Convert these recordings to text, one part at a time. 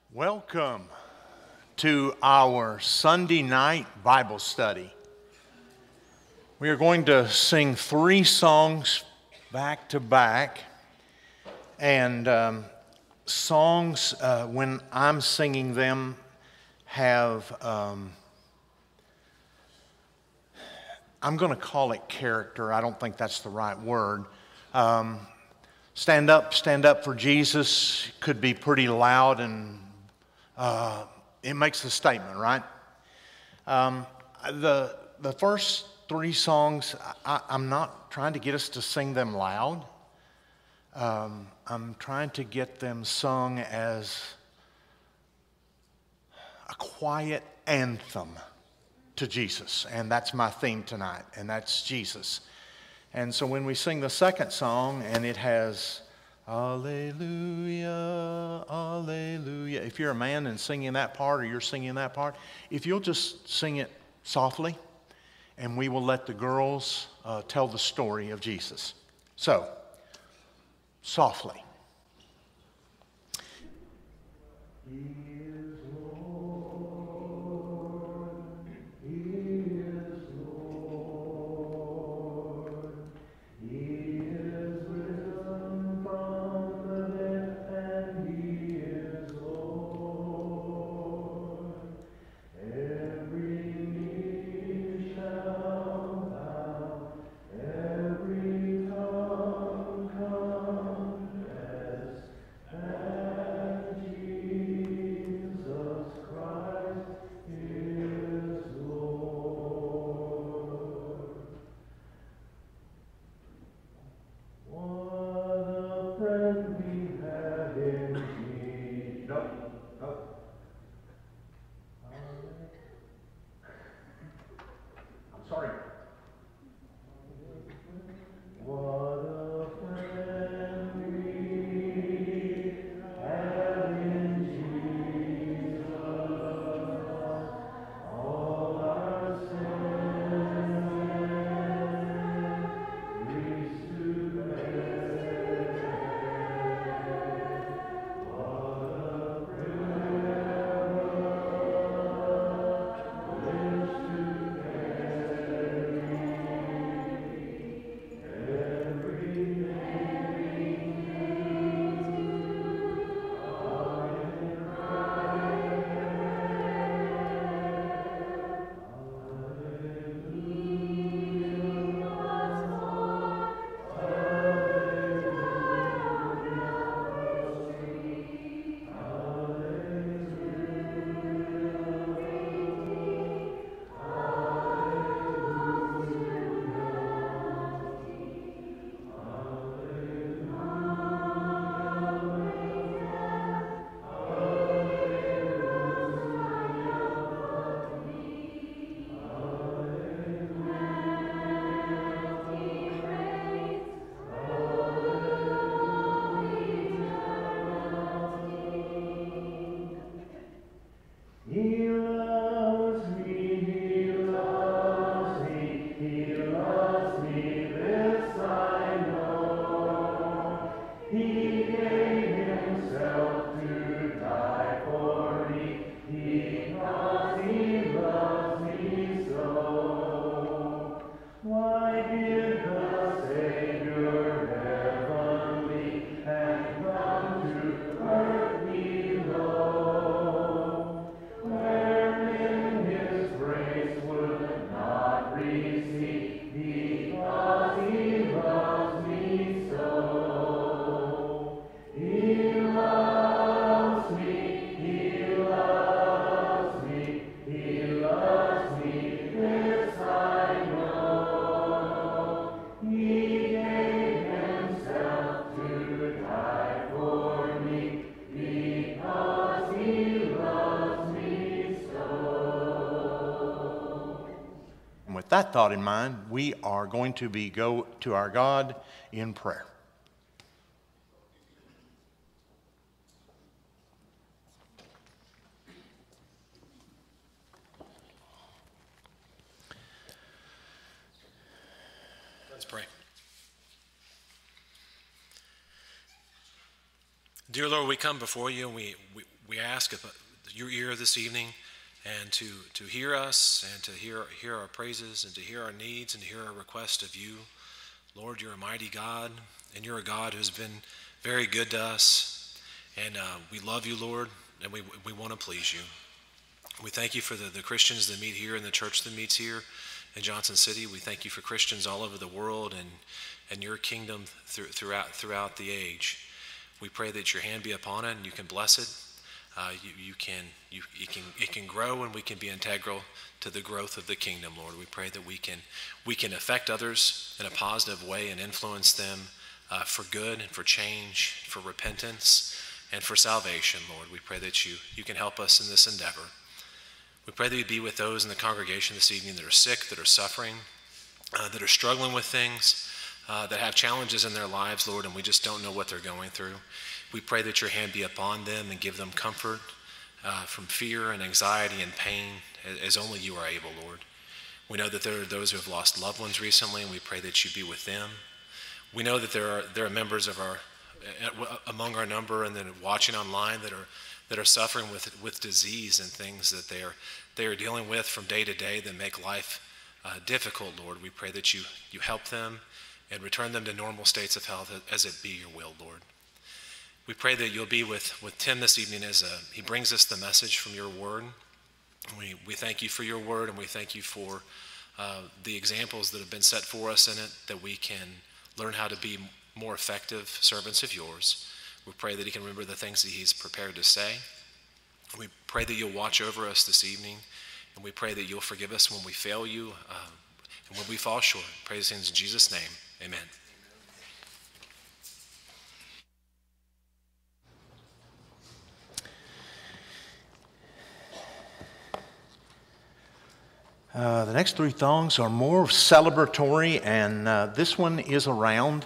Welcome to our Sunday night Bible study. We are going to sing 3 songs back to back, and songs, when I'm singing them, have, I'm going to call it character. I don't think that's the right word. Stand up for Jesus could be pretty loud, and it makes a statement, right? The first 3 songs, I'm not trying to get us to sing them loud. I'm trying to get them sung as a quiet anthem to Jesus, and that's my theme tonight, and that's Jesus. And so when we sing the second song, and it has Alleluia, Alleluia. If you're a man and singing that part, or you're singing that part, if you'll just sing it softly, and we will let the girls tell the story of Jesus. So, softly. That thought in mind, we are going to go to our God in prayer. Let's pray. Dear Lord, we come before you and we we ask your ear this evening and to hear us and to hear our praises and to hear our needs and to hear our request of you. Lord, you're a mighty God, and you're a God who's been very good to us. And we love you, Lord, and we want to please you. We thank you for the Christians that meet here and the church that meets here in Johnson City. We thank you for Christians all over the world and your kingdom throughout the age. We pray that your hand be upon it and you can bless it. It can grow and we can be integral to the growth of the kingdom, Lord. We pray that we can affect others in a positive way and influence them for good and for change, for repentance, and for salvation, Lord. We pray that you can help us in this endeavor. We pray that you be with those in the congregation this evening that are sick, that are suffering, that are struggling with things, that have challenges in their lives, Lord, and we just don't know what they're going through. We pray that your hand be upon them and give them comfort from fear and anxiety and pain as only you are able, Lord. We know that there are those who have lost loved ones recently, and we pray that you be with them. We know that there are members of among our number and then watching online that are suffering with disease and things that they are dealing with from day to day that make life difficult, Lord. We pray that you help them and return them to normal states of health as it be your will, Lord. We pray that you'll be with Tim this evening as he brings us the message from your word. We thank you for your word, and we thank you for the examples that have been set for us in it, that we can learn how to be more effective servants of yours. We pray that he can remember the things that he's prepared to say. We pray that you'll watch over us this evening, and we pray that you'll forgive us when we fail you and when we fall short. Praise things in Jesus' name. Amen. The next three songs are more celebratory, and this one is around.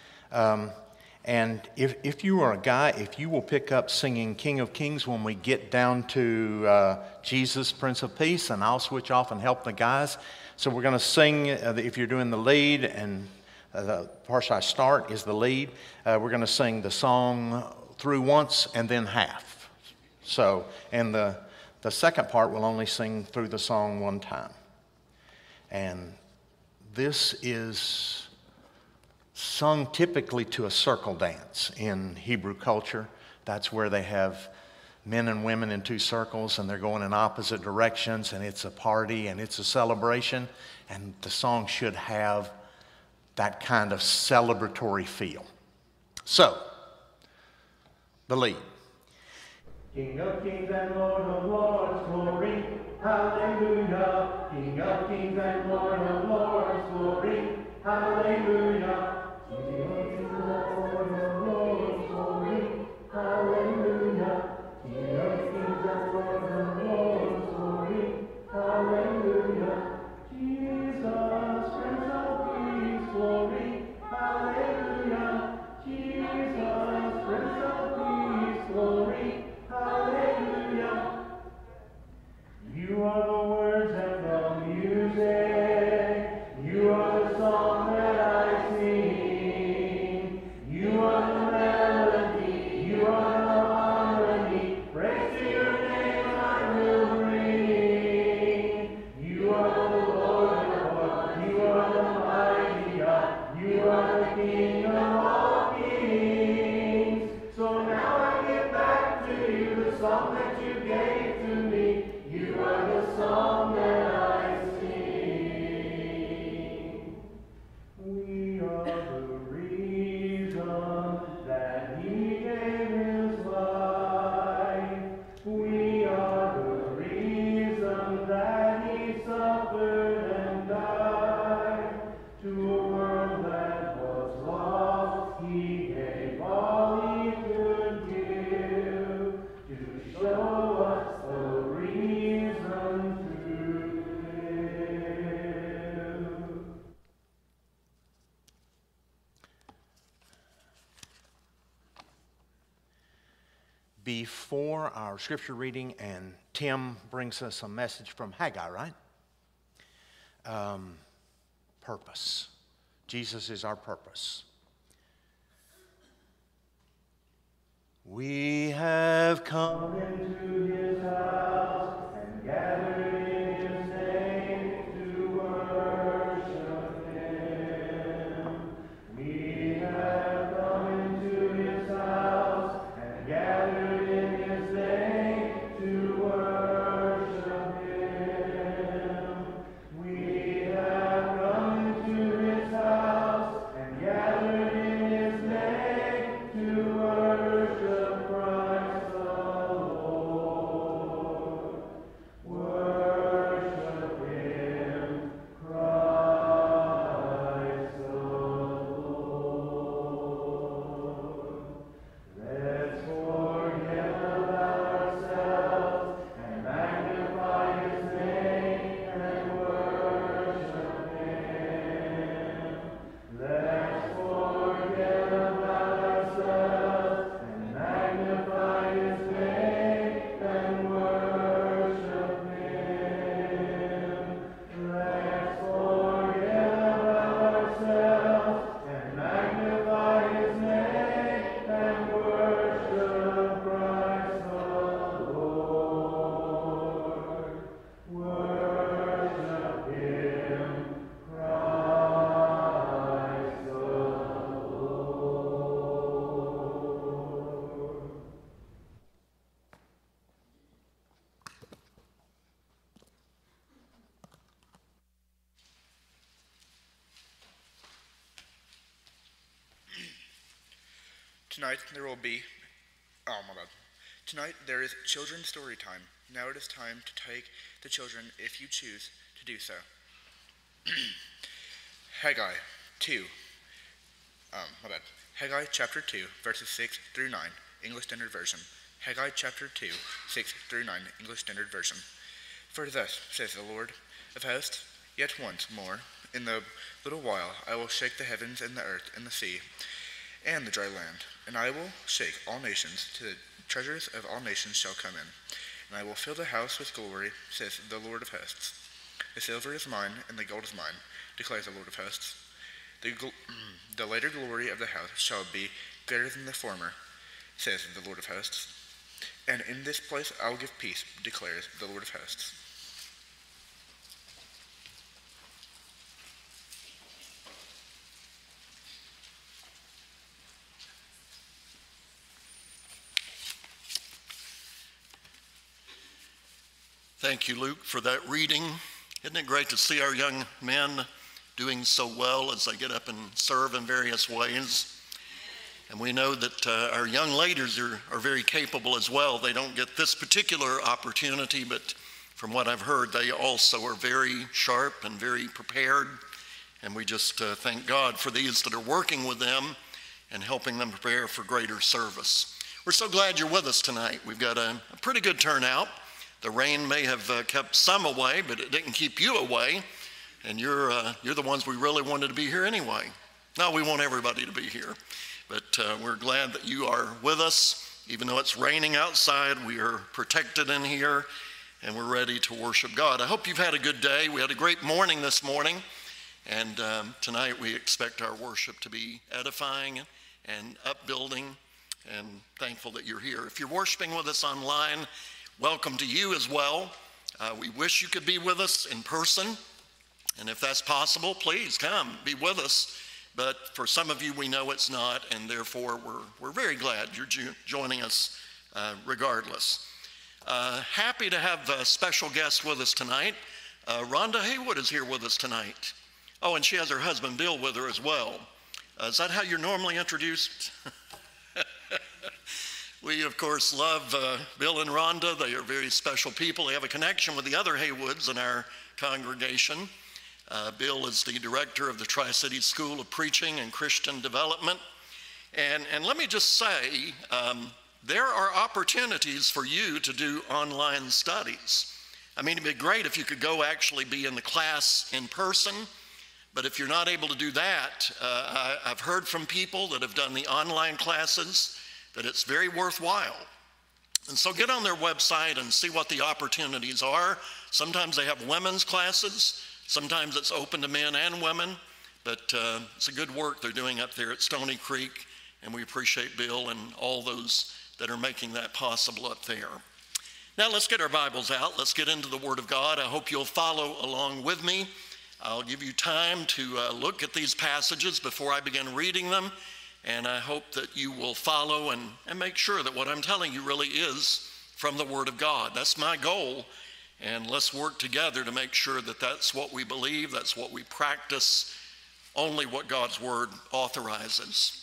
And if you are a guy, if you will pick up singing King of Kings when we get down to Jesus, Prince of Peace, and I'll switch off and help the guys. So we're going to sing, if you're doing the lead, and the part I start is the lead, we're going to sing the song through once and then half. So, and the second part we'll only sing through the song one time. And this is sung typically to a circle dance in Hebrew culture. That's where they have men and women in two circles and they're going in opposite directions, and it's a party and it's a celebration, and the song should have that kind of celebratory feel. So, the lead. King of kings and Lord of lords, glory, hallelujah. King of kings and Lord of lords, glory, hallelujah. King of kings and Lord of lords, glory, hallelujah. King of kings and Lord of lords, glory, hallelujah. Jesus, Prince of Peace, glory, hallelujah. Jesus, Prince of Peace, glory, hallelujah. You are the words and the music. You are the song that I sing. You are the melody. You are the harmony. Praise to your name I will bring. You are the Lord of Lords. You are the mighty God. You are the King of all kings. So now I give back to you the song that you gave to me. You are the song that I sing. We are the reason that he gave his life. We are the reason that he suffered and died. To a world that was lost, he gave all he could give, to show us the reason to live. Before our scripture reading, and Tim brings us a message from Haggai, right? Purpose. Jesus is our purpose. We have come into his house and gathered in his name to worship him. We have come into his house and gathered in his name to worship him. We have come into his house and gathered in his name to worship Christ the Lord. Worship him, Christ the Lord. Let's forget about ourselves and magnify his name and worship him. Let's forget about ourselves and magnify his name and worship him. Let's forget about ourselves and magnify his name and worship Christ the Lord. Worship him, Christ the Lord. Tonight there will be, Tonight there is children's story time. Now it is time to take the children if you choose to do so. Haggai 2. Haggai chapter 2, verses 6 through 9, English Standard Version. Haggai chapter 2, 6 through 9, English Standard Version. For thus says the Lord of hosts, yet once more, in the little while, I will shake the heavens and the earth and the sea and the dry land, and I will shake all nations, till the treasures of all nations shall come in. And I will fill the house with glory, says the Lord of hosts. The silver is mine, and the gold is mine, declares the Lord of hosts. The later glory of the house shall be greater than the former, says the Lord of hosts. And in this place I will give peace, declares the Lord of hosts. Thank you, Luke, for that reading. Isn't it great to see our young men doing so well as they get up and serve in various ways? And we know that our young ladies are very capable as well. They don't get this particular opportunity, but from what I've heard, they also are very sharp and very prepared. And we just thank God for these that are working with them and helping them prepare for greater service. We're so glad you're with us tonight. We've got a pretty good turnout. The rain may have kept some away, but it didn't keep you away. And you're the ones we really wanted to be here anyway. No, we want everybody to be here. But we're glad that you are with us. Even though it's raining outside, we are protected in here, and we're ready to worship God. I hope you've had a good day. We had a great morning this morning. And tonight we expect our worship to be edifying and upbuilding, and thankful that you're here. If you're worshiping with us online, welcome to you as well. We wish you could be with us in person. And if that's possible, please come, be with us. But for some of you, we know it's not, and therefore we're very glad you're joining us regardless. Happy to have a special guest with us tonight. Rhonda Haywood is here with us tonight. Oh, and she has her husband Bill with her as well. Is that how you're normally introduced? We, of course, love Bill and Rhonda. They are very special people. They have a connection with the other Haywoods in our congregation. Bill is the director of the Tri-City School of Preaching and Christian Development. And let me just say, there are opportunities for you to do online studies. I mean, it'd be great if you could go actually be in the class in person. But if you're not able to do that, I've heard from people that have done the online classes that it's very worthwhile. And so get on their website and see what the opportunities are. Sometimes they have women's classes. Sometimes it's open to men and women. But it's a good work they're doing up there at Stony Creek. And we appreciate Bill and all those that are making that possible up there. Now let's get our Bibles out. Let's get into the Word of God. I hope you'll follow along with me. I'll give you time to look at these passages before I begin reading them, and I hope that you will follow and make sure that what I'm telling you really is from the Word of God. That's my goal, and let's work together to make sure that that's what we believe, that's what we practice, only what God's Word authorizes.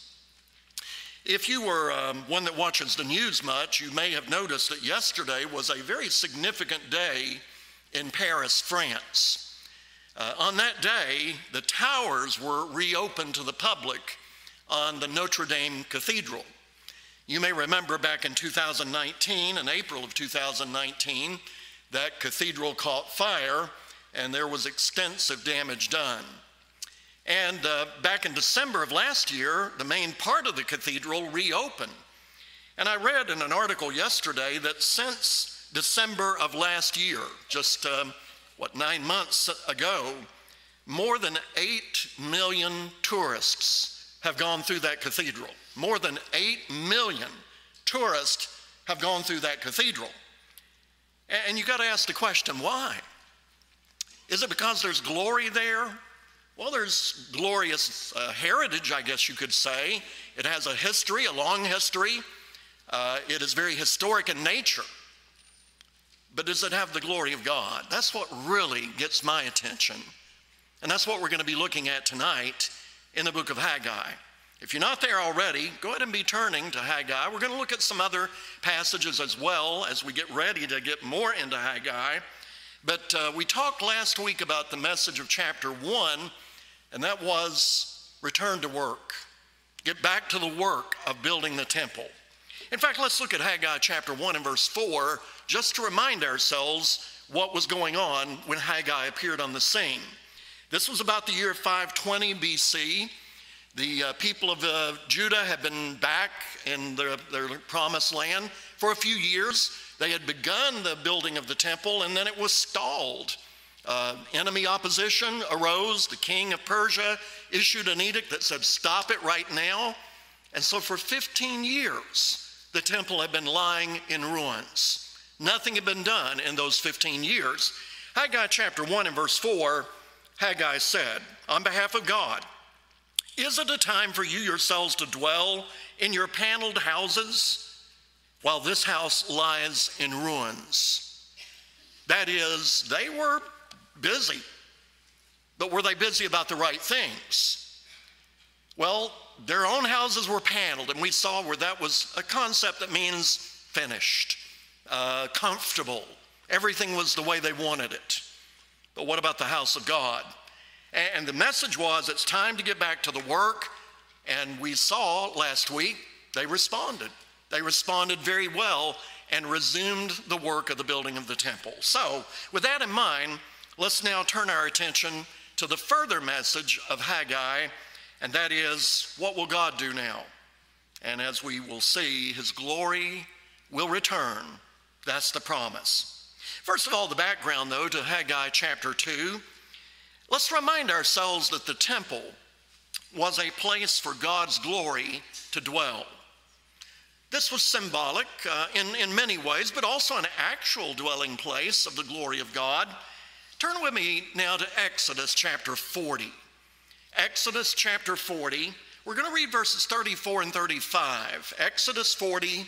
If you were one that watches the news much, you may have noticed that yesterday was a very significant day in Paris, France. On that day, the towers were reopened to the public on the Notre Dame Cathedral. You may remember back in 2019, in April of 2019, that cathedral caught fire and there was extensive damage done. And back in December of last year, the main part of the cathedral reopened. And I read in an article yesterday that since December of last year, just 9 months ago, more than 8 million tourists have gone through that cathedral. More than 8 million tourists have gone through that cathedral. And you got to ask the question, why? Is it because there's glory there? Well, there's glorious heritage, I guess you could say. It has a history, a long history. It is very historic in nature. But does it have the glory of God? That's what really gets my attention. And that's what we're going to be looking at tonight in the book of Haggai. If you're not there already, go ahead and be turning to Haggai. We're going to look at some other passages as well as we get ready to get more into Haggai. But we talked last week about the message of chapter 1, and that was return to work. Get back to the work of building the temple. In fact, let's look at Haggai chapter 1 and verse 4, just to remind ourselves what was going on when Haggai appeared on the scene. This was about the year 520 BC. The people of Judah had been back in their promised land for a few years. They had begun the building of the temple, and then it was stalled. Enemy opposition arose. The king of Persia issued an edict that said, stop it right now. And so for 15 years, the temple had been lying in ruins. Nothing had been done in those 15 years. Haggai chapter 1 and verse 4, Haggai said, on behalf of God, is it a time for you yourselves to dwell in your paneled houses while this house lies in ruins? That is, they were busy, but were they busy about the right things? Well, their own houses were paneled, and we saw where that was a concept that means finished, comfortable. Everything was the way they wanted it. But what about the house of God? And the message was, it's time to get back to the work. And we saw last week, they responded. They responded very well and resumed the work of the building of the temple. So with that in mind, let's now turn our attention to the further message of Haggai, and that is, what will God do now? And as we will see, his glory will return. That's the promise. First of all, the background, though, to Haggai chapter 2. Let's remind ourselves that the temple was a place for God's glory to dwell. This was symbolic in many ways, but also an actual dwelling place of the glory of God. Turn with me now to Exodus chapter 40. Exodus chapter 40. We're going to read verses 34 and 35. Exodus 40,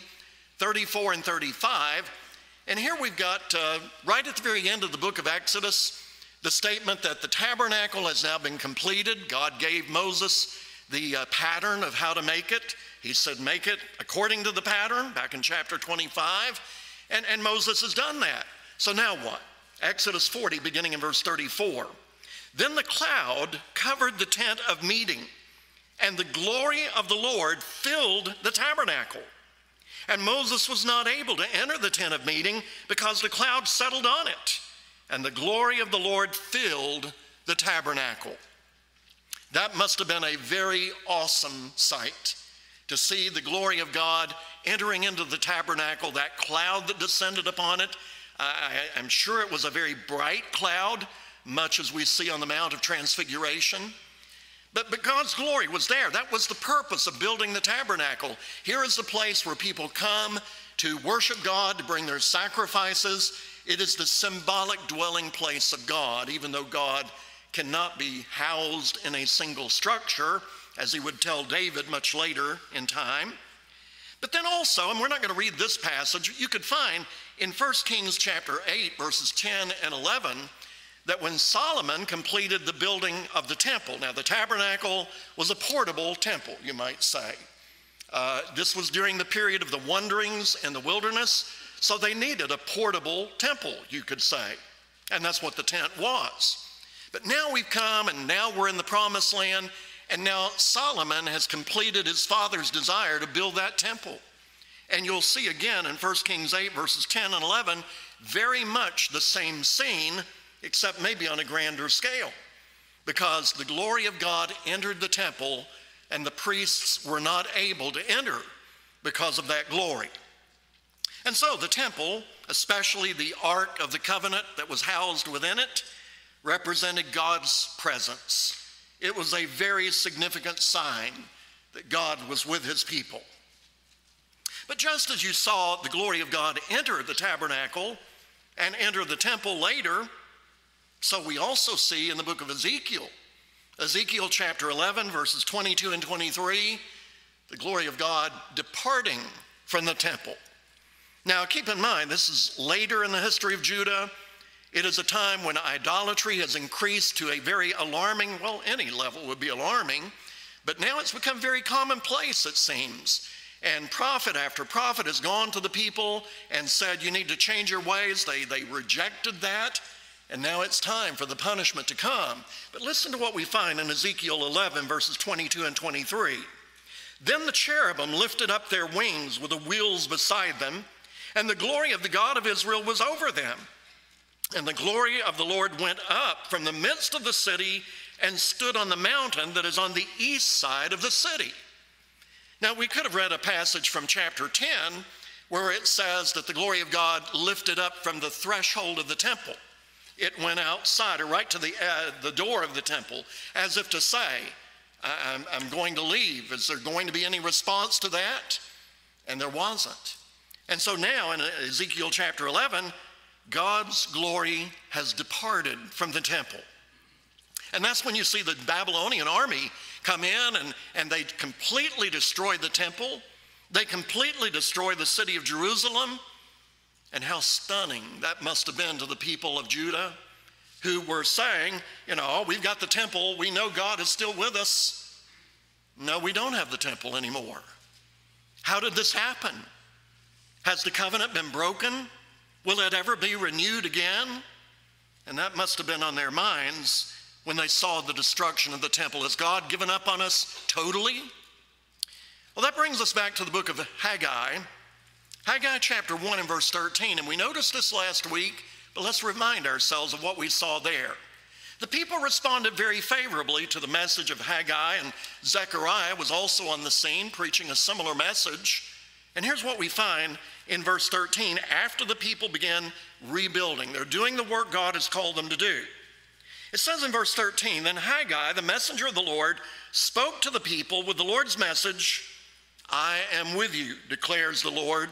34 and 35. And here we've got, right at the very end of the book of Exodus, the statement that the tabernacle has now been completed. God gave Moses the pattern of how to make it. He said, make it according to the pattern, back in chapter 25. And Moses has done that. So now what? Exodus 40, beginning in verse 34. Then the cloud covered the tent of meeting, and the glory of the Lord filled the tabernacle. And Moses was not able to enter the tent of meeting because the cloud settled on it. And the glory of the Lord filled the tabernacle. That must have been a very awesome sight, to see the glory of God entering into the tabernacle, that cloud that descended upon it. I'm sure it was a very bright cloud, much as we see on the Mount of Transfiguration. But God's glory was there. That was the purpose of building the tabernacle. Here is the place where people come to worship God, to bring their sacrifices. It is the symbolic dwelling place of God, even though God cannot be housed in a single structure, as he would tell David much later in time. But then also, and we're not going to read this passage, you could find in 1 Kings chapter 8, verses 10 and 11, that when Solomon completed the building of the temple, now the tabernacle was a portable temple, you might say. This was during the period of the wanderings in the wilderness, so they needed a portable temple, you could say. And that's what the tent was. But now we've come, and now we're in the promised land, and now Solomon has completed his father's desire to build that temple. And you'll see again in 1 Kings 8, verses 10 and 11, very much the same scene, except maybe on a grander scale, because the glory of God entered the temple and the priests were not able to enter because of that glory. And so the temple, especially the Ark of the Covenant that was housed within it, represented God's presence. It was a very significant sign that God was with his people. But just as you saw the glory of God enter the tabernacle and enter the temple later, so we also see in the book of Ezekiel, Ezekiel chapter 11, verses 22 and 23, the glory of God departing from the temple. Now keep in mind, this is later in the history of Judah. It is a time when idolatry has increased to a very alarming, well, any level would be alarming, but now it's become very commonplace, it seems. And prophet after prophet has gone to the people and said, you need to change your ways. They rejected that. And now it's time for the punishment to come. But listen to what we find in Ezekiel 11, verses 22 and 23. Then the cherubim lifted up their wings with the wheels beside them, and the glory of the God of Israel was over them. And the glory of the Lord went up from the midst of the city and stood on the mountain that is on the east side of the city. Now we could have read a passage from chapter 10 where it says that the glory of God lifted up from the threshold of the temple. It went outside or right to the door of the temple, as if to say, I'm going to leave. Is there going to be any response to that? And there wasn't. And so now in Ezekiel chapter 11, God's glory has departed from the temple. And that's when you see the Babylonian army come in and they completely destroy the temple. They completely destroy the city of Jerusalem. And how stunning that must have been to the people of Judah who were saying, we've got the temple. We know God is still with us. No, we don't have the temple anymore. How did this happen? Has the covenant been broken? Will it ever be renewed again? And that must have been on their minds when they saw the destruction of the temple. Has God given up on us totally? Well, that brings us back to the book of Haggai. Haggai chapter 1 and verse 13, and we noticed this last week, but let's remind ourselves of what we saw there. The people responded very favorably to the message of Haggai, and Zechariah was also on the scene preaching a similar message. And here's what we find in verse 13, after the people began rebuilding. They're doing the work God has called them to do. It says in verse 13, then Haggai, the messenger of the Lord, spoke to the people with the Lord's message, I am with you, declares the Lord.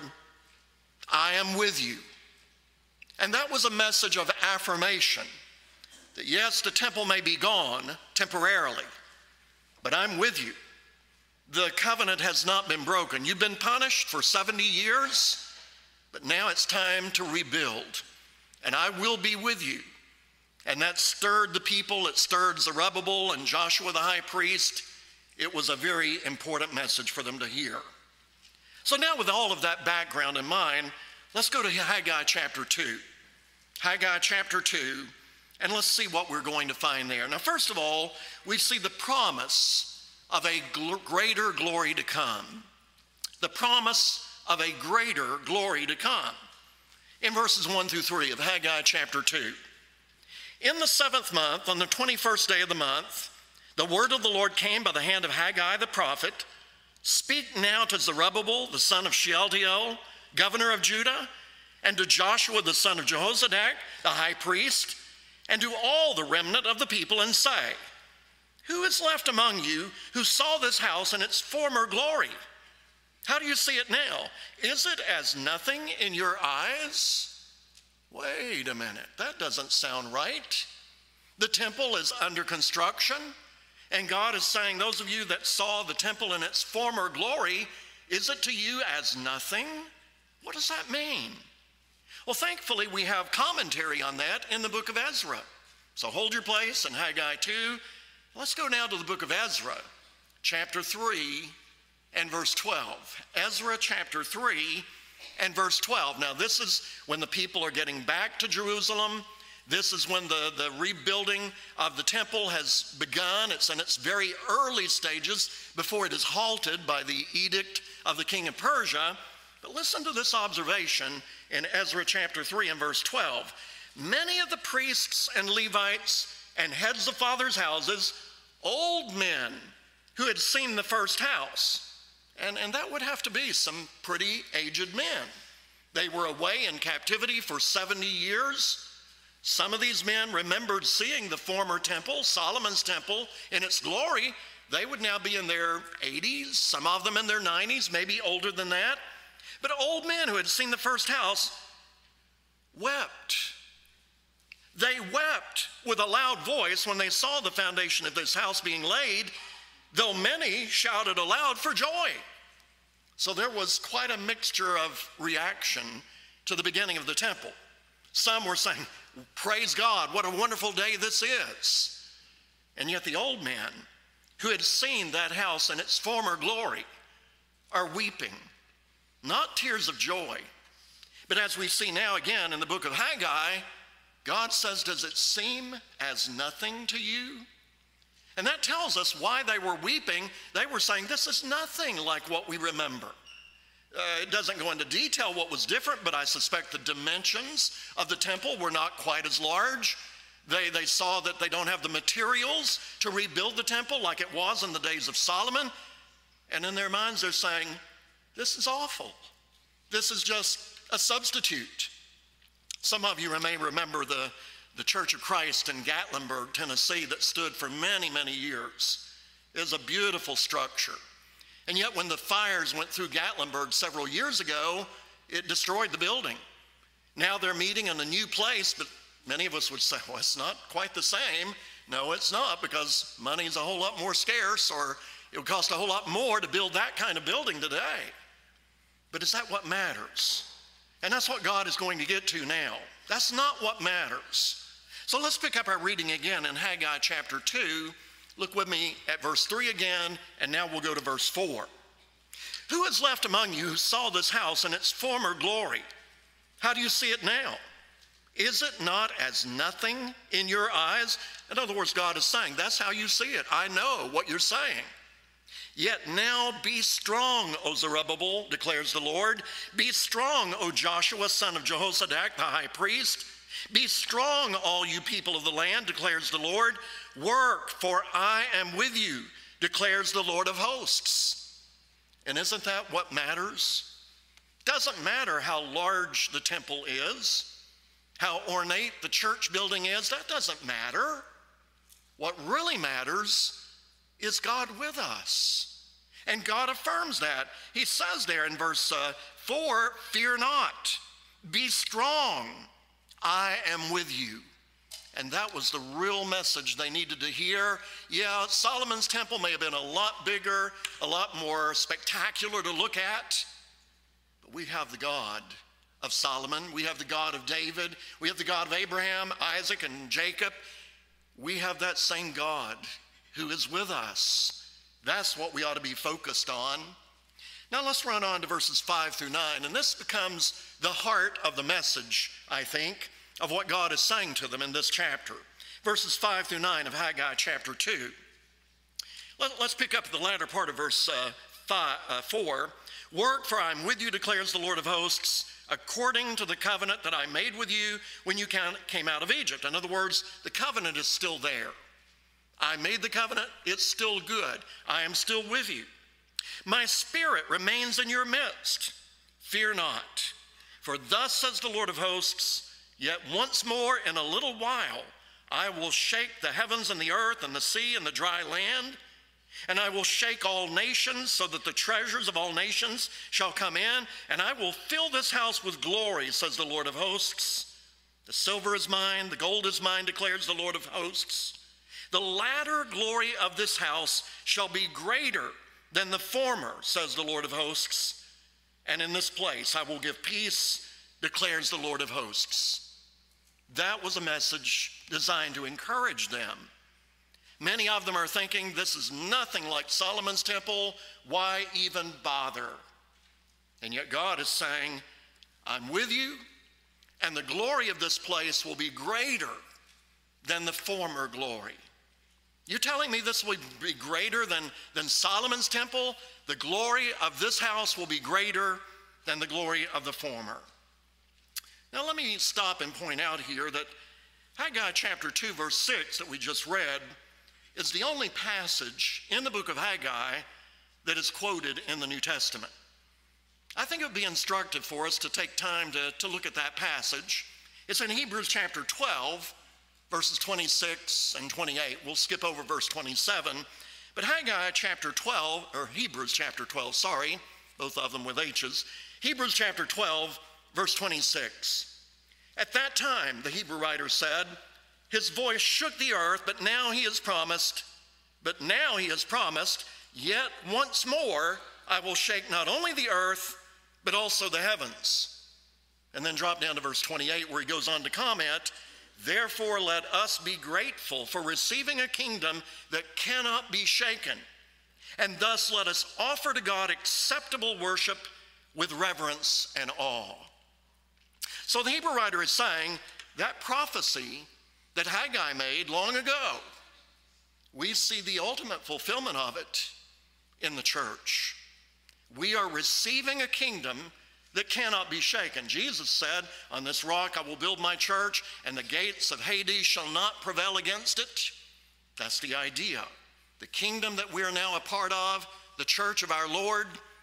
I am with you. And that was a message of affirmation that yes, the temple may be gone temporarily, but I'm with you. The covenant has not been broken. You've been punished for 70 years, but now it's time to rebuild, and I will be with you. And that stirred the people. It stirred Zerubbabel and Joshua the high priest. It was a very important message for them to hear. So now with all of that background in mind, let's go to Haggai chapter 2. Haggai chapter 2, and let's see what we're going to find there. Now, first of all, we see the promise of a greater glory to come. The promise of a greater glory to come. In verses 1 through 3 of Haggai chapter 2. In the 7th month, on the 21st day of the month, the word of the Lord came by the hand of Haggai the prophet. Speak now to Zerubbabel, the son of Shealtiel, governor of Judah, and to Joshua, the son of Jehozadak, the high priest, and to all the remnant of the people, and say, Who is left among you who saw this house in its former glory? How do you see it now? Is it as nothing in your eyes? Wait a minute, that doesn't sound right. The temple is under construction, and God is saying, those of you that saw the temple in its former glory, is it to you as nothing? What does that mean? Well, thankfully, we have commentary on that in the book of Ezra. So hold your place in Haggai 2. Let's go now to the book of Ezra, chapter 3 and verse 12. Ezra chapter 3 and verse 12. Now, this is when the people are getting back to Jerusalem. This is when the rebuilding of the temple has begun. It's in its very early stages before it is halted by the edict of the king of Persia. But listen to this observation in Ezra chapter 3 and verse 12. Many of the priests and Levites and heads of fathers' houses, old men who had seen the first house, and that would have to be some pretty aged men. They were away in captivity for 70 years. Some of these men remembered seeing the former temple, Solomon's temple, in its glory. They would now be in their 80s, some of them in their 90s, maybe older than that. But old men who had seen the first house wept. They wept with a loud voice when they saw the foundation of this house being laid, though many shouted aloud for joy. So there was quite a mixture of reaction to the beginning of the temple. Some were saying, praise God, what a wonderful day this is. And yet the old men who had seen that house in its former glory are weeping, not tears of joy, but as we see now again in the book of Haggai, God says, does it seem as nothing to you? And that tells us why they were weeping. They were saying, this is nothing like what we remember. It doesn't go into detail what was different, but I suspect the dimensions of the temple were not quite as large. They saw that they don't have the materials to rebuild the temple like it was in the days of Solomon. And in their minds, they're saying, this is awful. This is just a substitute. Some of you may remember the Church of Christ in Gatlinburg, Tennessee, that stood for many, many years. It was a beautiful structure. And yet when the fires went through Gatlinburg several years ago, it destroyed the building. Now they're meeting in a new place, but many of us would say, well, it's not quite the same. No, it's not, because money's a whole lot more scarce, or it would cost a whole lot more to build that kind of building today. But is that what matters? And that's what God is going to get to now. That's not what matters. So let's pick up our reading again in Haggai chapter 2. Look with me at verse 3 again, and now we'll go to verse 4. Who is left among you who saw this house in its former glory? How do you see it now? Is it not as nothing in your eyes? In other words, God is saying, that's how you see it. I know what you're saying. Yet now be strong, O Zerubbabel, declares the Lord. Be strong, O Joshua, son of Jehozadak, the high priest. Be strong, all you people of the land, declares the Lord. Work, for I am with you, declares the Lord of hosts. And isn't that what matters? Doesn't matter how large the temple is, how ornate the church building is. That doesn't matter. What really matters is God with us. And God affirms that. He says there in verse 4, fear not, be strong, I am with you. And that was the real message they needed to hear. Yeah, Solomon's temple may have been a lot bigger, a lot more spectacular to look at, but we have the God of Solomon. We have the God of David. We have the God of Abraham, Isaac, and Jacob. We have that same God who is with us. That's what we ought to be focused on. Now let's run on to verses 5 through 9, and this becomes the heart of the message, I think, of what God is saying to them in this chapter. Verses 5 through 9 of Haggai chapter 2. Let's pick up the latter part of verse 4. Work, for I am with you, declares the Lord of hosts, according to the covenant that I made with you when you came out of Egypt. In other words, the covenant is still there. I made the covenant, it's still good. I am still with you. My spirit remains in your midst. Fear not. For thus says the Lord of hosts, yet once more in a little while, I will shake the heavens and the earth and the sea and the dry land, and I will shake all nations so that the treasures of all nations shall come in, and I will fill this house with glory, says the Lord of hosts. The silver is mine, the gold is mine, declares the Lord of hosts. The latter glory of this house shall be greater than the former, says the Lord of hosts. And in this place I will give peace, declares the Lord of hosts. That was a message designed to encourage them. Many of them are thinking, this is nothing like Solomon's temple. Why even bother? And yet God is saying, I'm with you, and the glory of this place will be greater than the former glory. You're telling me this will be greater than Solomon's temple? The glory of this house will be greater than the glory of the former. Now let me stop and point out here that Haggai chapter 2 verse 6 that we just read is the only passage in the book of Haggai that is quoted in the New Testament. I think it would be instructive for us to take time to look at that passage. It's in Hebrews chapter 12, verses 26 and 28. We'll skip over verse 27. But Haggai chapter 12, or Hebrews chapter 12, sorry, both of them with H's. Hebrews chapter 12, verse 26. At that time, the Hebrew writer said, his voice shook the earth, but now he has promised, yet once more I will shake not only the earth, but also the heavens. And then drop down to verse 28 where he goes on to comment, therefore let us be grateful for receiving a kingdom that cannot be shaken. And thus let us offer to God acceptable worship with reverence and awe. So the Hebrew writer is saying that prophecy that Haggai made long ago, we see the ultimate fulfillment of it in the church. We are receiving a kingdom that cannot be shaken. Jesus said, on this rock I will build my church, and the gates of Hades shall not prevail against it. That's the idea. The kingdom that we are now a part of, the church of our Lord,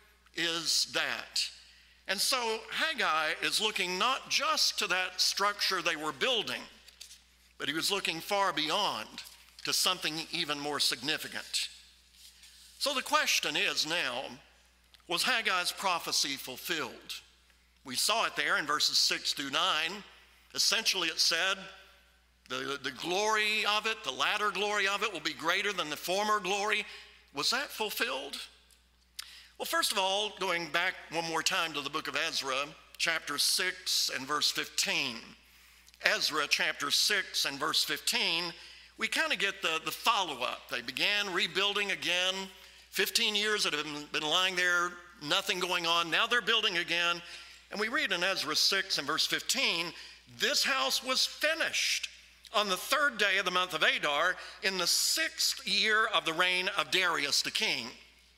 is that. And so Haggai is looking not just to that structure they were building, but he was looking far beyond to something even more significant. So the question is now, was Haggai's prophecy fulfilled? We saw it there in verses 6 through 9. Essentially it said, the glory of it, the latter glory of it will be greater than the former glory. Was that fulfilled? Well, first of all, going back one more time to the book of Ezra, chapter 6 and verse 15. Ezra chapter 6 and verse 15, we kind of get the follow-up. They began rebuilding again. 15 years that have been lying there, nothing going on. Now they're building again. And we read in Ezra 6 and verse 15, this house was finished on the third day of the month of Adar in the 6th year of the reign of Darius the king.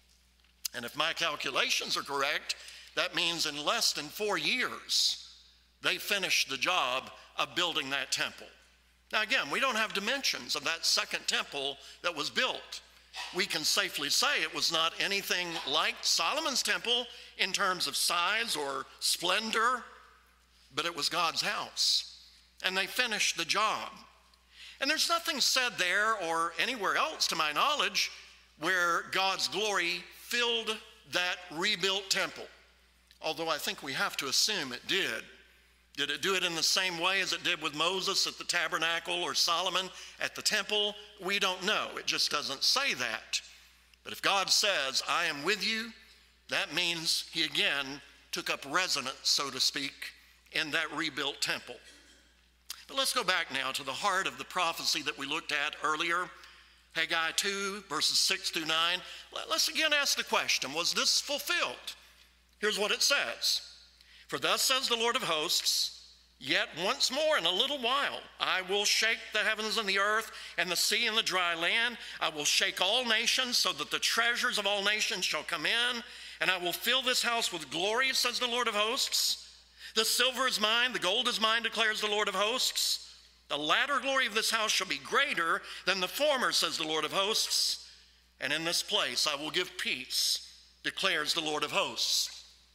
And if my calculations are correct, that means in less than 4 years, they finished the job of building that temple. Now again, we don't have dimensions of that second temple that was built. We can safely say it was not anything like Solomon's temple in terms of size or splendor, but it was God's house. And they finished the job. And there's nothing said there or anywhere else, to my knowledge, where God's glory filled that rebuilt temple. Although I think we have to assume it did. Did it do it in the same way as it did with Moses at the tabernacle or Solomon at the temple? We don't know. It just doesn't say that. But if God says, I am with you, that means he again took up residence, so to speak, in that rebuilt temple. But let's go back now to the heart of the prophecy that we looked at earlier, Haggai 2, verses 6 through 9. Let's again ask the question, was this fulfilled? Here's what it says. For thus says the Lord of hosts, yet once more in a little while I will shake the heavens and the earth and the sea and the dry land. I will shake all nations so that the treasures of all nations shall come in, and I will fill this house with glory, says the Lord of hosts. The silver is mine, the gold is mine, declares the Lord of hosts. The latter glory of this house shall be greater than the former, says the Lord of hosts. And in this place I will give peace, declares the Lord of hosts.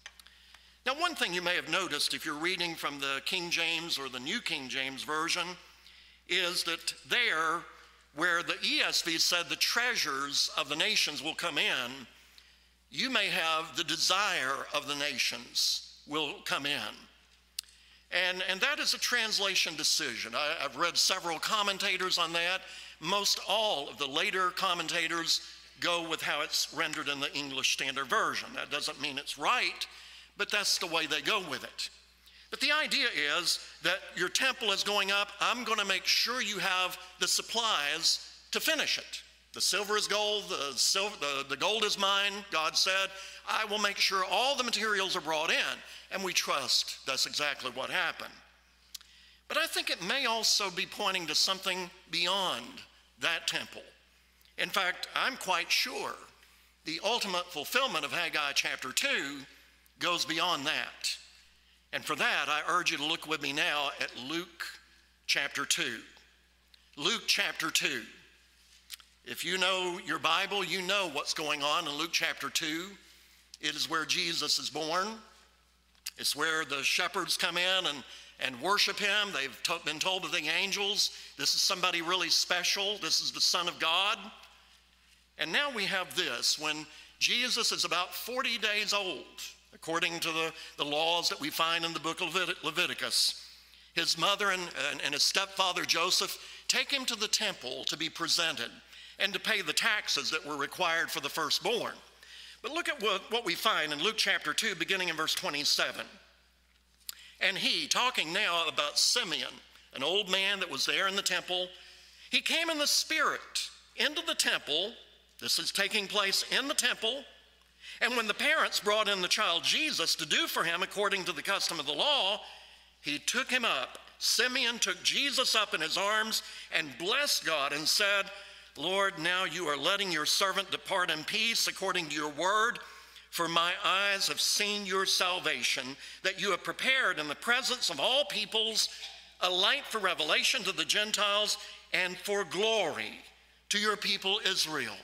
Now, one thing you may have noticed if you're reading from the King James or the New King James Version is that there, where the ESV said the treasures of the nations will come in, you may have the desire of the nations will come in. And that is a translation decision. I've read several commentators on that. Most all of the later commentators go with how it's rendered in the English Standard Version. That doesn't mean it's right, but that's the way they go with it. But the idea is that your temple is going up. I'm going to make sure you have the supplies to finish it. The silver is gold, the gold is mine, God said. I will make sure all the materials are brought in. And we trust that's exactly what happened. But I think it may also be pointing to something beyond that temple. In fact, I'm quite sure the ultimate fulfillment of Haggai chapter 2 goes beyond that. And for that, I urge you to look with me now at Luke chapter 2. Luke chapter 2. If you know your Bible, you know what's going on in Luke chapter 2. It is where Jesus is born. It's where the shepherds come in and worship him. They've been told by the angels, this is somebody really special. This is the Son of God. And now we have this, when Jesus is about 40 days old, according to the laws that we find in the book of Leviticus. His mother and his stepfather Joseph take him to the temple to be presented and to pay the taxes that were required for the firstborn. But look at what we find in Luke chapter 2, beginning in verse 27. And he, talking now about Simeon, an old man that was there in the temple, he came in the Spirit into the temple. This is taking place in the temple. And when the parents brought in the child Jesus to do for him according to the custom of the law, he took him up. Simeon took Jesus up in his arms and blessed God and said, Lord, now you are letting your servant depart in peace according to your word, for my eyes have seen your salvation, that you have prepared in the presence of all peoples a light for revelation to the Gentiles and for glory to your people Israel.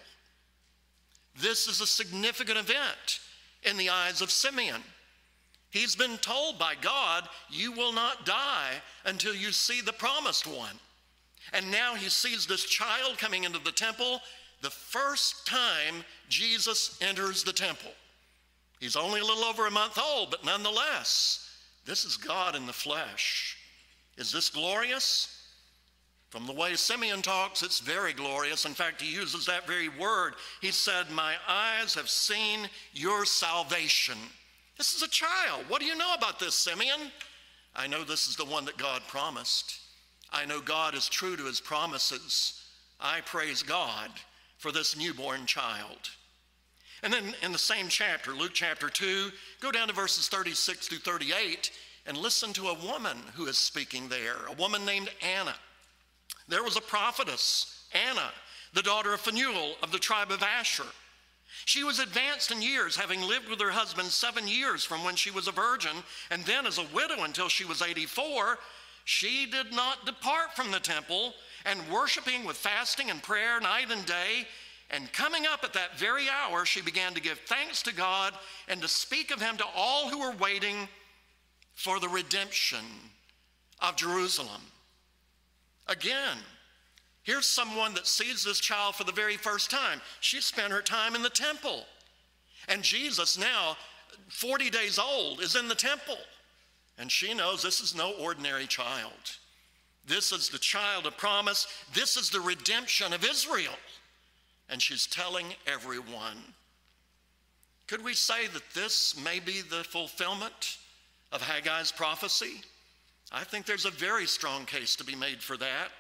This is a significant event in the eyes of Simeon. He's been told by God, you will not die until you see the promised one. And now he sees this child coming into the temple, the first time Jesus enters the temple. He's only a little over a month old, but nonetheless, this is God in the flesh. Is this glorious? From the way Simeon talks, it's very glorious. In fact, he uses that very word. He said, my eyes have seen your salvation. This is a child. What do you know about this, Simeon? I know this is the one that God promised. I know God is true to his promises. I praise God for this newborn child. And then in the same chapter, Luke chapter 2, go down to verses 36 through 38 and listen to a woman who is speaking there, a woman named Anna. There was a prophetess, Anna, the daughter of Phanuel of the tribe of Asher. She was advanced in years, having lived with her husband 7 years from when she was a virgin, and then as a widow until she was 84. She did not depart from the temple, and worshiping with fasting and prayer night and day, and coming up at that very hour, she began to give thanks to God and to speak of him to all who were waiting for the redemption of Jerusalem. Again, here's someone that sees this child for the very first time. She spent her time in the temple. And Jesus, now 40 days old, is in the temple. And she knows this is no ordinary child. This is the child of promise. This is the redemption of Israel. And she's telling everyone. Could we say that this may be the fulfillment of Haggai's prophecy? I think there's a very strong case to be made for that.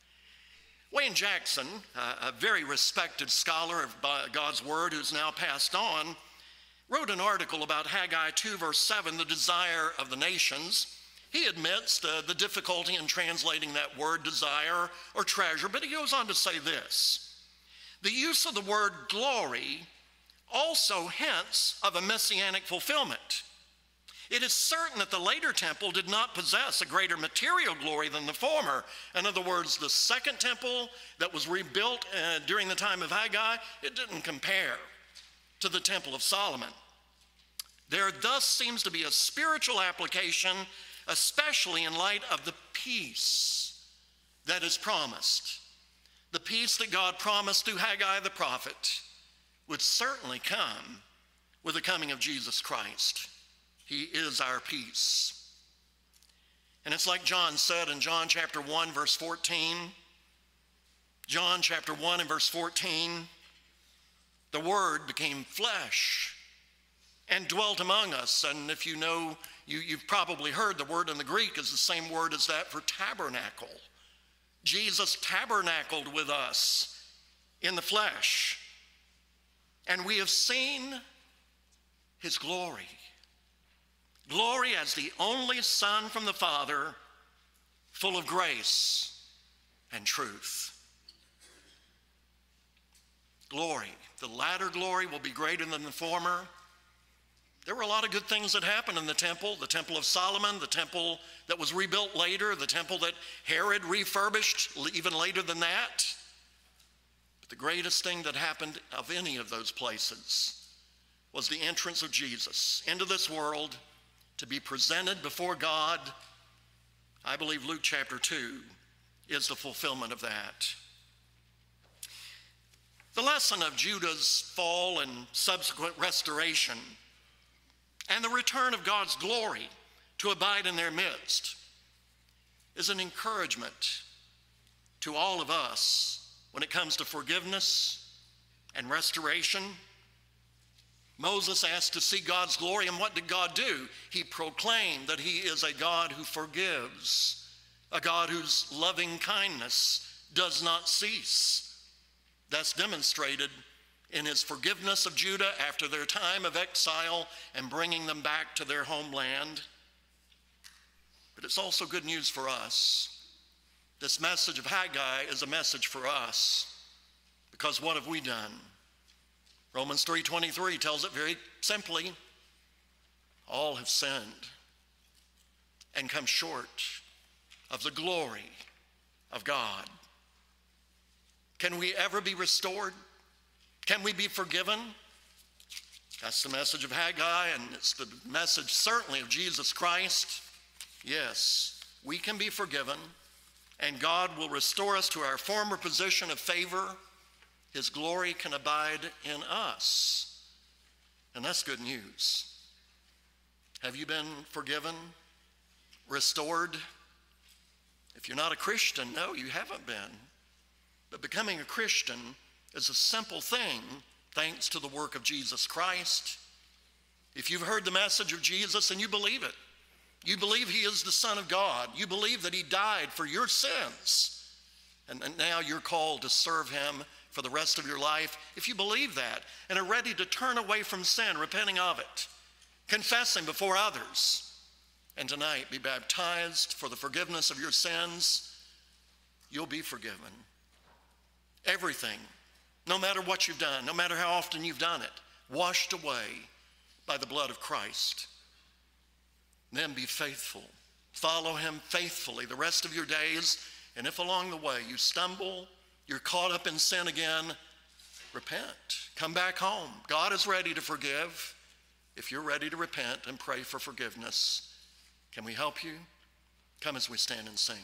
Wayne Jackson, a very respected scholar of God's word who's now passed on, wrote an article about Haggai 2 verse 7, the desire of the nations. He admits the difficulty in translating that word desire or treasure, but he goes on to say this. The use of the word glory also hints of a messianic fulfillment. It is certain that the later temple did not possess a greater material glory than the former. In other words, the second temple that was rebuilt during the time of Haggai, it didn't compare to the temple of Solomon. There thus seems to be a spiritual application, especially in light of the peace that is promised, the peace that God promised through Haggai the prophet, would certainly come with the coming of Jesus Christ. He is our peace. And it's like John said in John chapter 1, verse 14. John chapter 1 and verse 14, the Word became flesh and dwelt among us. And if you know, you've probably heard the word in the Greek is the same word as that for tabernacle. Jesus tabernacled with us in the flesh, and we have seen his glory. Glory as the only Son from the Father, full of grace and truth. Glory. The latter glory will be greater than the former. There were a lot of good things that happened in the Temple of Solomon, the temple that was rebuilt later, the temple that Herod refurbished even later than that. But the greatest thing that happened of any of those places was the entrance of Jesus into this world to be presented before God. I believe Luke chapter 2 is the fulfillment of that. The lesson of Judah's fall and subsequent restoration and the return of God's glory to abide in their midst is an encouragement to all of us when it comes to forgiveness and restoration. Moses asked to see God's glory, and what did God do? He proclaimed that he is a God who forgives, a God whose loving kindness does not cease. That's demonstrated in his forgiveness of Judah after their time of exile and bringing them back to their homeland. But it's also good news for us. This message of Haggai is a message for us, because what have we done? Romans 3:23 tells it very simply. All have sinned and come short of the glory of God. Can we ever be restored? Can we be forgiven? That's the message of Haggai, and it's the message certainly of Jesus Christ. Yes, we can be forgiven, and God will restore us to our former position of favor. His glory can abide in us, and that's good news. Have you been forgiven, restored? If you're not a Christian, no, you haven't been. But becoming a Christian is a simple thing thanks to the work of Jesus Christ. If you've heard the message of Jesus and you believe it, you believe he is the Son of God, you believe that he died for your sins, and now you're called to serve him for the rest of your life. If you believe that and are ready to turn away from sin, repenting of it, confessing before others, and tonight be baptized for the forgiveness of your sins, you'll be forgiven. Everything, no matter what you've done, no matter how often you've done it, washed away by the blood of Christ. Then be faithful. Follow him faithfully the rest of your days. And if along the way you stumble, you're caught up in sin again, repent. Come back home. God is ready to forgive if you're ready to repent and pray for forgiveness. Can we help you? Come as we stand and sing.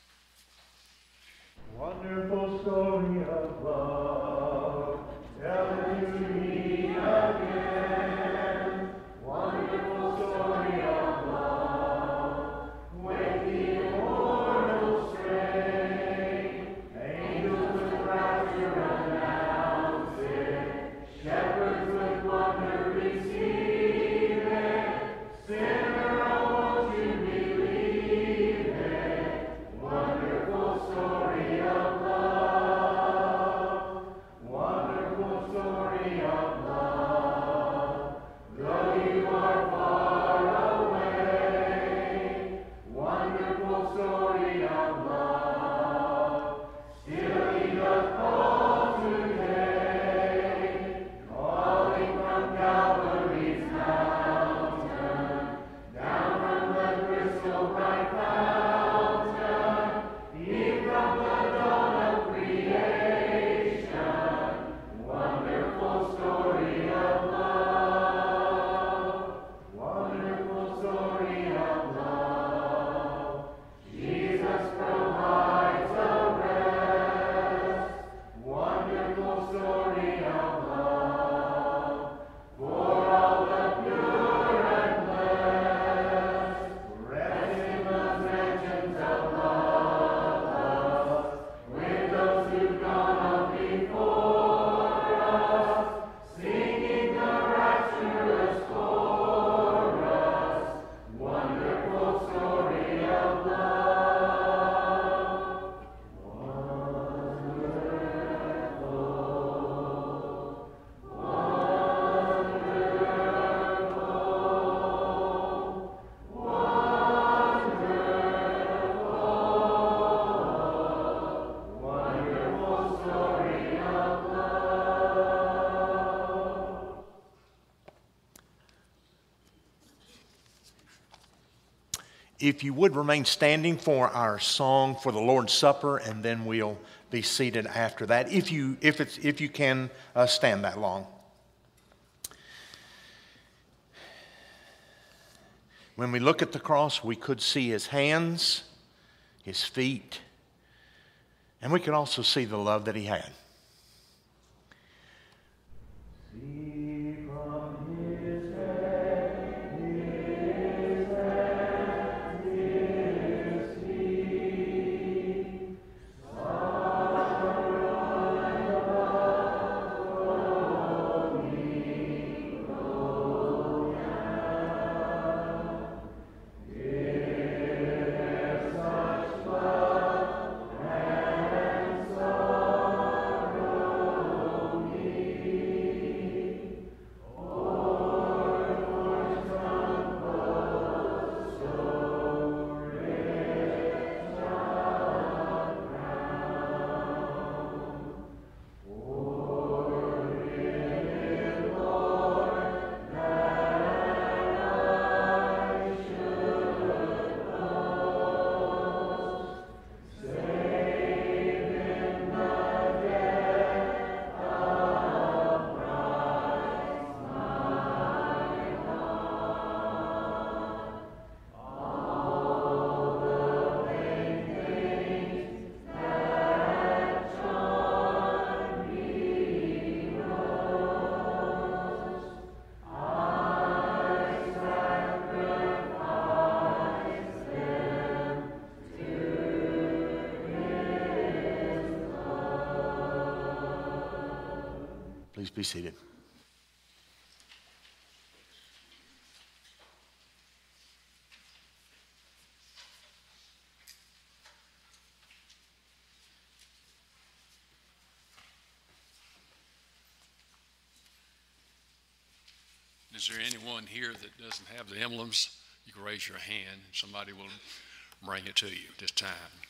Wonderful story of love, tell it to me again. Wonderful story of love, with the immortal strain. Angels with rapture announce it, shepherds with wonder receive it. Sinner, oh, won't you believe it? Wonderful story of love. if you would remain standing for our song for the Lord's Supper, and then we'll be seated after that, if you can stand that long. When we look at the cross, we could see his hands, his feet, and we could also see the love that he had. Please be seated. Is there anyone here that doesn't have the emblems? You can raise your hand and somebody will bring it to you this time.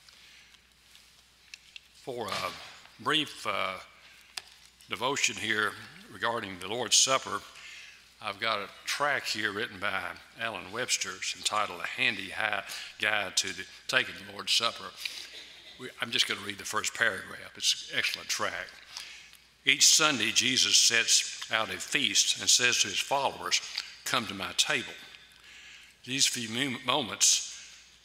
For a brief devotion here regarding the Lord's Supper, I've got a tract here written by Alan Webster. It's entitled A Handy Guide to Taking the Lord's Supper. I'm just going to read the first paragraph. It's an excellent tract. Each Sunday, Jesus sets out a feast and says to his followers, "Come to my table." These few minutes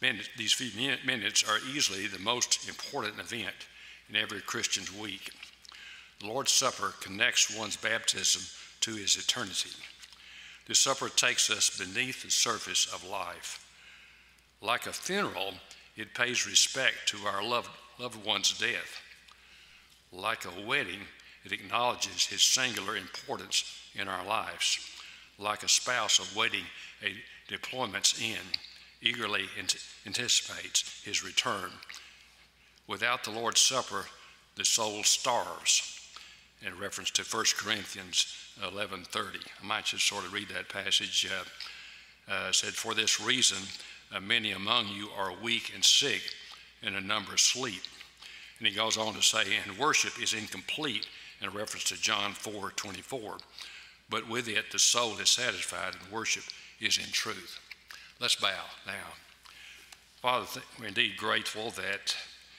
are easily the most important event in every Christian's week. The Lord's Supper connects one's baptism to his eternity. The supper takes us beneath the surface of life. Like a funeral, it pays respect to our loved one's death. Like a wedding, it acknowledges his singular importance in our lives. Like a spouse awaiting a deployment's end, eagerly anticipates his return. Without the Lord's Supper, the soul starves. In reference to 1 Corinthians 11:30. I might just sort of read that passage. Said, "For this reason, many among you are weak and sick, and a number sleep." And he goes on to say, "And worship is incomplete," in reference to John 4:24. "But with it, the soul is satisfied, and worship is in truth." Let's bow now. Father, we're indeed grateful that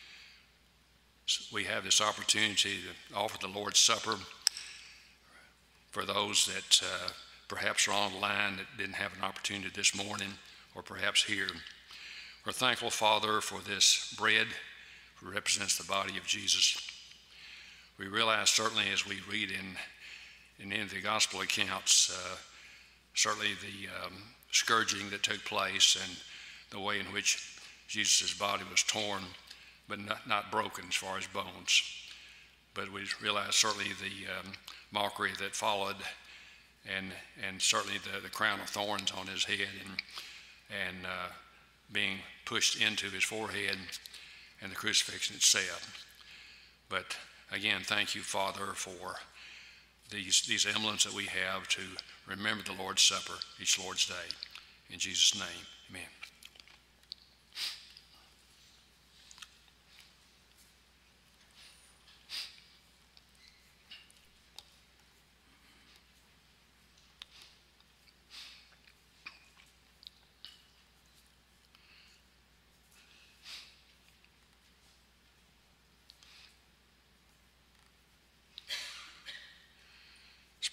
we have this opportunity to offer the Lord's Supper for those that perhaps are online that didn't have an opportunity this morning, or perhaps here. We're thankful, Father, for this bread, which represents the body of Jesus. We realize certainly as we read in the gospel accounts, certainly the scourging that took place and the way in which Jesus' body was torn, but not broken as far as bones. But we realize certainly the mockery that followed, and certainly the crown of thorns on his head, and being pushed into his forehead, and the crucifixion itself. But again, thank you, Father, for these emblems that we have to remember the Lord's Supper each Lord's Day. In Jesus' name, amen.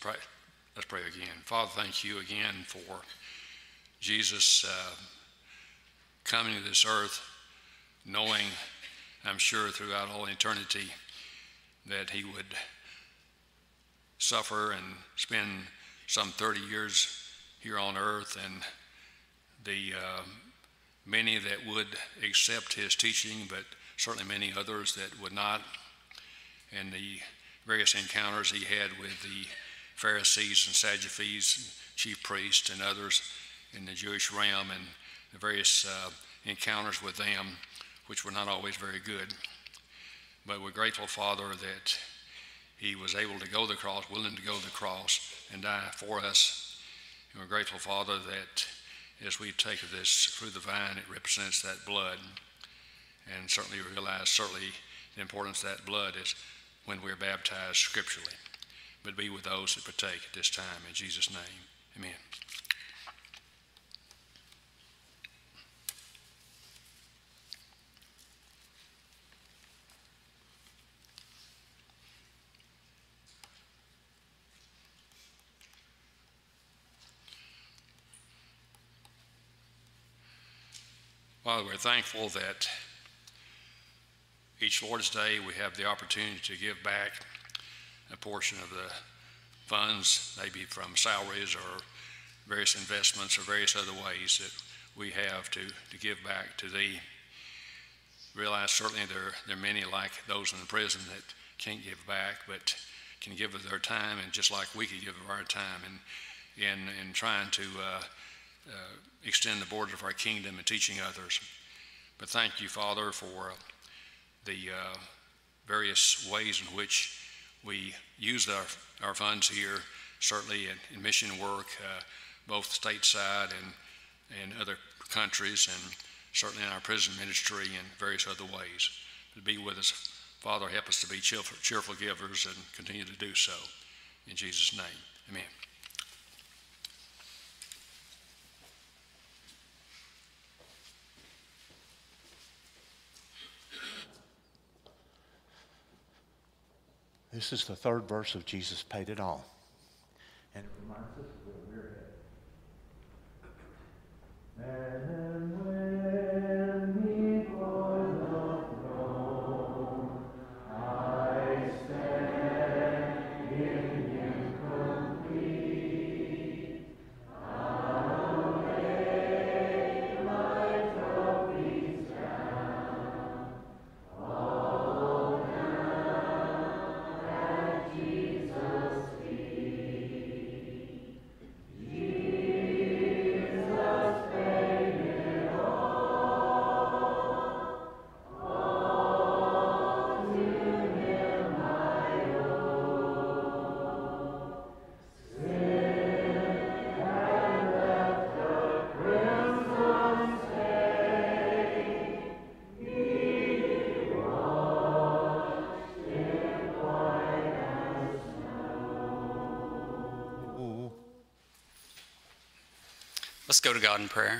pray. Let's pray again. Father, thank you again for Jesus coming to this earth, knowing, I'm sure, throughout all eternity that he would suffer and spend some 30 years here on earth, and the many that would accept his teaching, but certainly many others that would not, and the various encounters he had with the Pharisees and Sadducees, chief priests and others in the Jewish realm, and the various encounters with them, which were not always very good. But we're grateful, Father, that he was able to go to the cross, willing to go to the cross and die for us. And we're grateful, Father, that as we take of this through the vine, it represents that blood. And certainly realize the importance of that blood is when we're baptized scripturally. But be with those that partake at this time. In Jesus' name, amen. Father, we're thankful that each Lord's Day we have the opportunity to give back a portion of the funds, maybe from salaries or various investments or various other ways that we have to give back to Thee. Realize certainly there are many like those in the prison that can't give back, but can give of their time, and just like we could give of our time in trying to extend the borders of our kingdom and teaching others. But thank you, Father, for the various ways in which we use our funds here, certainly in mission work, both stateside and other countries, and certainly in our prison ministry and various other ways. To be with us, Father, help us to be cheerful givers and continue to do so. In Jesus' name, amen. This is the third verse of Jesus Paid It All. And it reminds us of where we're headed. And when before the throne I stand in you complete, I'll lay my trophies down, all down at Jesus' feet. Jesus paid it all to him I owe. Sin had left a crimson stain, he washed it white as snow. Let's go to God in prayer.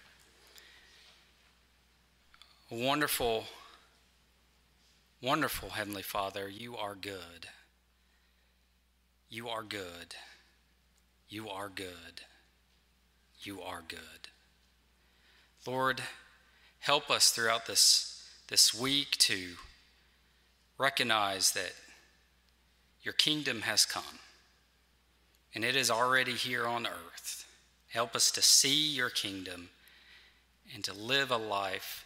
Wonderful, wonderful Heavenly Father, you are good. You are good. You are good. You are good. Lord, help us throughout this week to recognize that your kingdom has come and it is already here on earth. Help us to see your kingdom and to live a life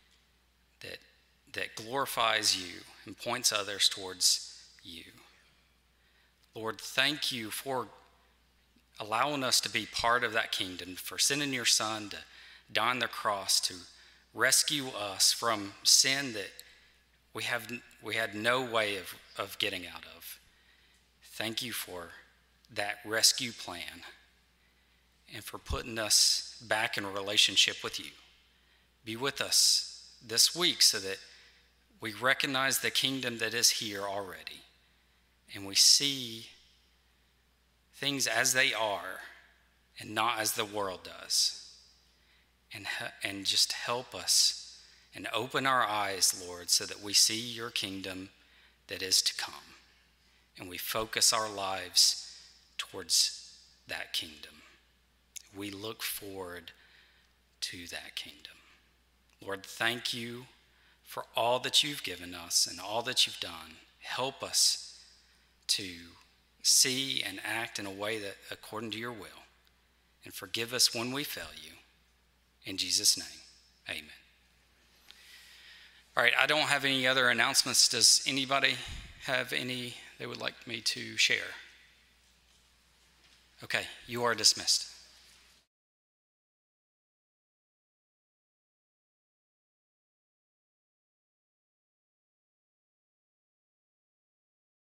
that glorifies you and points others towards you. Lord, thank you for allowing us to be part of that kingdom, for sending your Son to die on the cross to rescue us from sin that we had no way of getting out of. Thank you for that rescue plan and for putting us back in a relationship with you. Be with us this week so that we recognize the kingdom that is here already, and we see things as they are and not as the world does. And just help us and open our eyes, Lord, so that we see your kingdom that is to come. And we focus our lives towards that kingdom. We look forward to that kingdom. Lord, thank you for all that you've given us and all that you've done. Help us to see and act in a way that according to your will. And forgive us when we fail you. In Jesus' name, amen. All right, I don't have any other announcements. Does anybody have any they would like me to share? Okay, you are dismissed.